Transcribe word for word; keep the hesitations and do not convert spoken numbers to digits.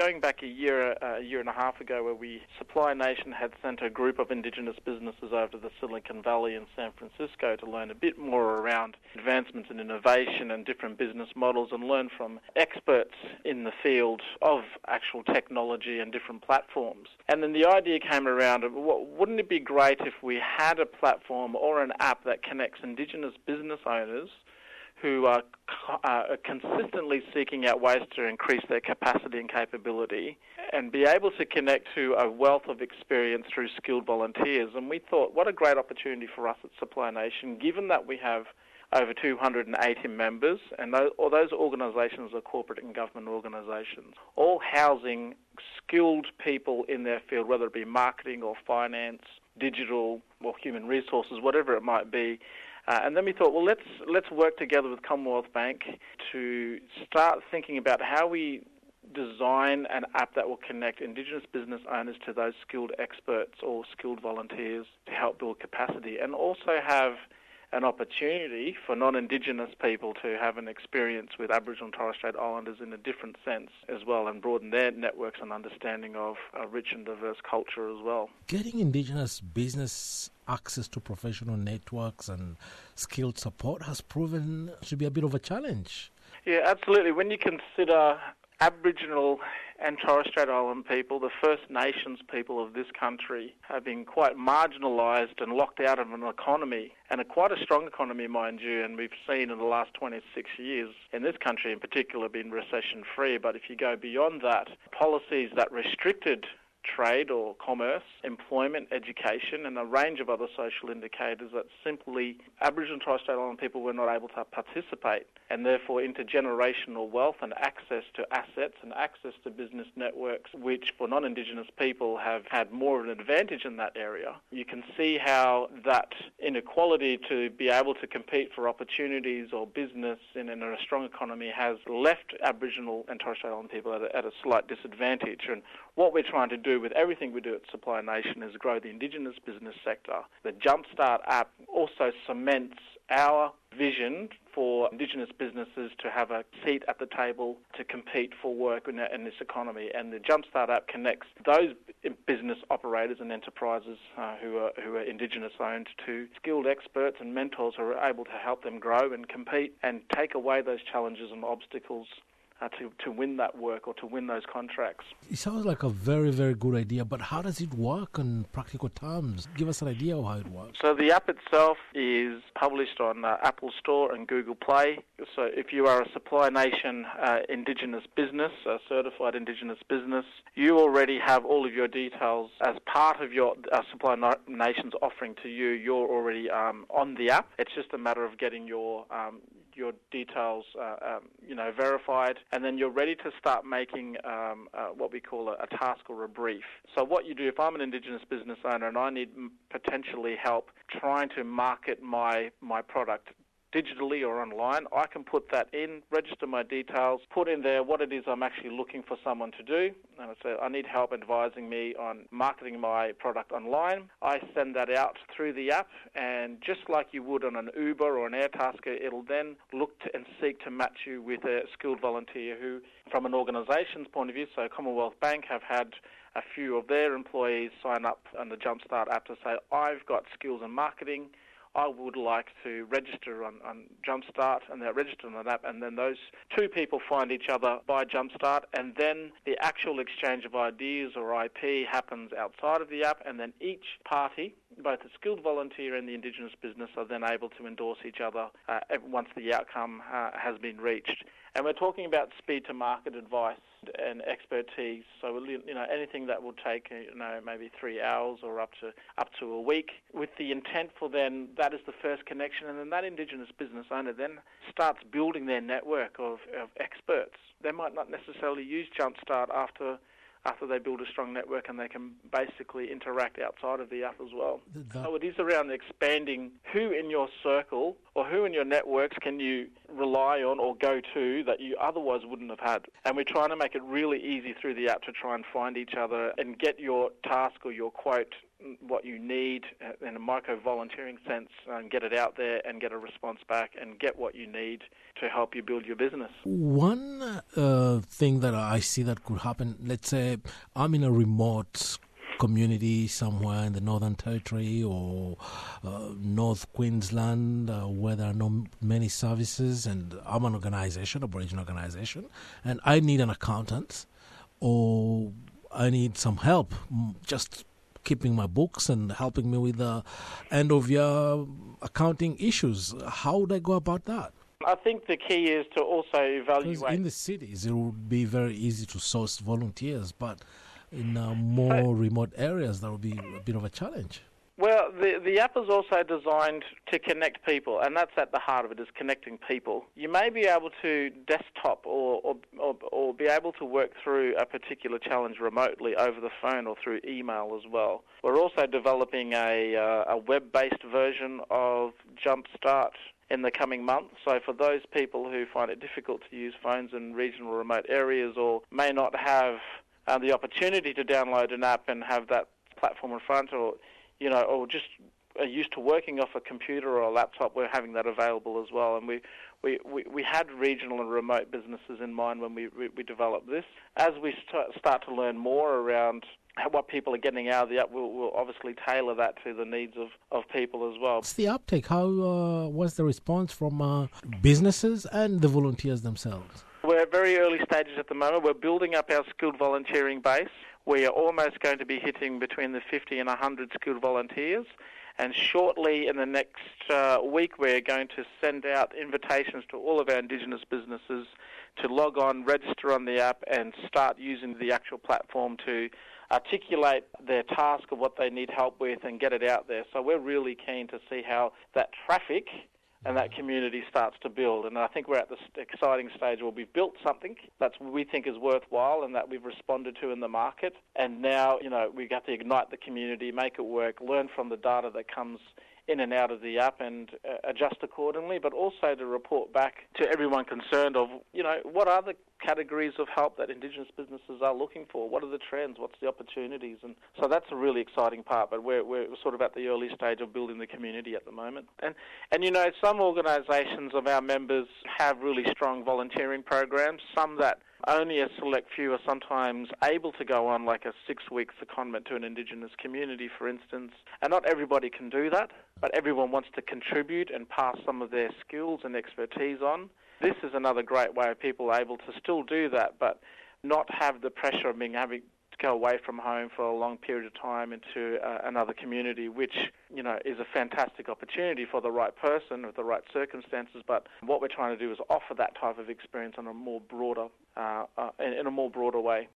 going back a year, uh, a year and a half ago, where we, Supply Nation had sent a group of Indigenous businesses over to the Silicon Valley in San Francisco to learn a bit more around advancements in innovation and different business models and learn from experts in the field of actual technology and different platforms. And then the idea came around of, wouldn't it be great if we had a platform or an app that connects Indigenous business owners who are uh, consistently seeking out ways to increase their capacity and capability and be able to connect to a wealth of experience through skilled volunteers. And we thought, what a great opportunity for us at Supply Nation, given that we have over two hundred eighty members, and those, all those organisations are corporate and government organisations, all housing skilled people in their field, whether it be marketing or finance, digital or human resources, whatever it might be. Uh, and then we thought, well, let's let's work together with Commonwealth Bank to start thinking about how we design an app that will connect Indigenous business owners to those skilled experts or skilled volunteers to help build capacity, and also have an opportunity for non-Indigenous people to have an experience with Aboriginal and Torres Strait Islanders in a different sense as well, and broaden their networks and understanding of a rich and diverse culture as well. Getting Indigenous business access to professional networks and skilled support has proven to be a bit of a challenge. Yeah, absolutely. When you consider Aboriginal and Torres Strait Island people, the First Nations people of this country, have been quite marginalised and locked out of an economy, and a quite a strong economy, mind you, and we've seen in the last twenty-six years in this country in particular been recession-free. But if you go beyond that, policies that restricted trade or commerce, employment, education, and a range of other social indicators that simply Aboriginal and Torres Strait Island people were not able to participate, and therefore intergenerational wealth and access to assets and access to business networks, which for non-Indigenous people have had more of an advantage in that area. You can see how that inequality to be able to compete for opportunities or business in, in a strong economy has left Aboriginal and Torres Strait Island people at a, at a slight disadvantage. And what we're trying to do with everything we do at Supply Nation is grow the Indigenous business sector. The Jumpstart app also cements our vision for Indigenous businesses to have a seat at the table to compete for work in, in this economy. And the Jumpstart app connects those business operators and enterprises uh, who are who are Indigenous owned to skilled experts and mentors who are able to help them grow and compete and take away those challenges and obstacles Uh, to, to win that work or to win those contracts. It sounds like a very, very good idea, but how does it work in practical terms? Give us an idea of how it works. So the app itself is published on uh, Apple Store and Google Play. So if you are a Supply Nation uh, Indigenous business, a certified Indigenous business, you already have all of your details as part of your uh, Supply Nation's offering to you. You're already um, on the app. It's just a matter of getting your um, your details, uh, um, you know, verified, and then you're ready to start making um, uh, what we call a, a task or a brief. So what you do, if I'm an Indigenous business owner and I need m- potentially help trying to market my my product digitally or online, I can put that in, register my details, put in there what it is I'm actually looking for someone to do. And I say, I need help advising me on marketing my product online. I send that out through the app, and just like you would on an Uber or an Airtasker, it'll then look to and seek to match you with a skilled volunteer who, from an organisation's point of view, so Commonwealth Bank have had a few of their employees sign up on the Jumpstart app to say, I've got skills in marketing, I would like to register on, on Jumpstart, and they're registered on that app, and then those two people find each other by Jumpstart, and then the actual exchange of ideas or I P happens outside of the app, and then each party, both the skilled volunteer and the Indigenous business, are then able to endorse each other uh, once the outcome uh, has been reached. And we're talking about speed to market advice and expertise. So, you know, anything that will take, you know, maybe three hours or up to up to a week, with the intent for then that is the first connection, and then that Indigenous business owner then starts building their network of, of experts. They might not necessarily use Jumpstart after after they build a strong network, and they can basically interact outside of the app as well. That... So it is around expanding who in your circle or who in your networks can you rely on or go to that you otherwise wouldn't have had. And we're trying to make it really easy through the app to try and find each other and get your task or your quote what you need in a micro-volunteering sense and get it out there and get a response back and get what you need to help you build your business. One uh, thing that I see that could happen, let's say I'm in a remote community somewhere in the Northern Territory or uh, North Queensland uh, where there are not many services, and I'm an organization, Aboriginal organization, and I need an accountant or I need some help just keeping my books and helping me with the end of year accounting issues. How would I go about that? I think the key is to also evaluate. Because in the cities, it would be very easy to source volunteers, but in uh, more so, remote areas, that would be a bit of a challenge. Well, the the app is also designed to connect people, and that's at the heart of it, is connecting people. You may be able to desktop or or, or, or be able to work through a particular challenge remotely over the phone or through email as well. We're also developing a, uh, a web-based version of Jumpstart in the coming months. So for those people who find it difficult to use phones in regional remote areas or may not have uh, the opportunity to download an app and have that platform in front, or you know, or just are used to working off a computer or a laptop, we're having that available as well. And we, we, we, we had regional and remote businesses in mind when we, we, we developed this. As we st- start to learn more around what people are getting out of the app, we'll, we'll obviously tailor that to the needs of, of people as well. What's the uptake? How uh, was the response from uh, businesses and the volunteers themselves? We're at very early stages at the moment. We're building up our skilled volunteering base. We are almost going to be hitting between the fifty and one hundred skilled volunteers. And shortly in the next uh, week, we're going to send out invitations to all of our Indigenous businesses to log on, register on the app, and start using the actual platform to articulate their task of what they need help with and get it out there. So we're really keen to see how that traffic and that community starts to build. And I think we're at this exciting stage where we've built something that we think is worthwhile and that we've responded to in the market. And now, you know, we got to ignite the community, make it work, learn from the data that comes in and out of the app and uh, adjust accordingly, but also to report back to everyone concerned of, you know, what are the categories of help that Indigenous businesses are looking for? What are the trends? What's the opportunities? And so that's a really exciting part, but we're, we're sort of at the early stage of building the community at the moment. And, and you know, some organisations of our members have really strong volunteering programs, some that only a select few are sometimes able to go on, like a six-week secondment to an Indigenous community, for instance. And not everybody can do that, but everyone wants to contribute and pass some of their skills and expertise on. This is another great way of people able to still do that, but not have the pressure of being having to go away from home for a long period of time into uh, another community, which, you know, is a fantastic opportunity for the right person with the right circumstances. But what we're trying to do is offer that type of experience on a more broader, uh, uh, in, in a more broader way.